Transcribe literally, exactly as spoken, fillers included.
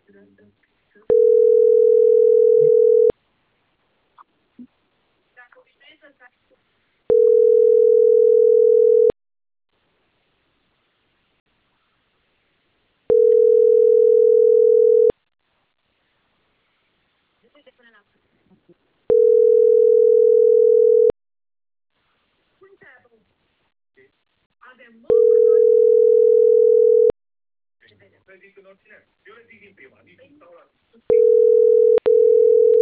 Vedi che non c'è, io le dico in prima, di tutta la